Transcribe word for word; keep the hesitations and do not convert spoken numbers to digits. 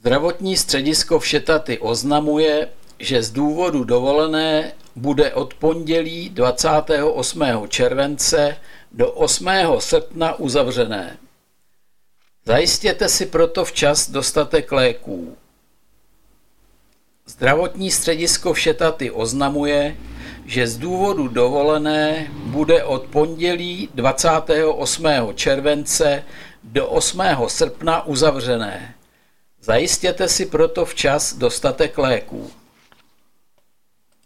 Zdravotní středisko Všetaty oznamuje, že z důvodu dovolené bude od pondělí dvacátého osmého července do osmého srpna uzavřené. Zajistěte si proto včas dostatek léků. Zdravotní středisko Všetaty oznamuje, že z důvodu dovolené bude od pondělí dvacátého osmého července do osmého srpna uzavřené. Zajistěte si proto včas dostatek léků.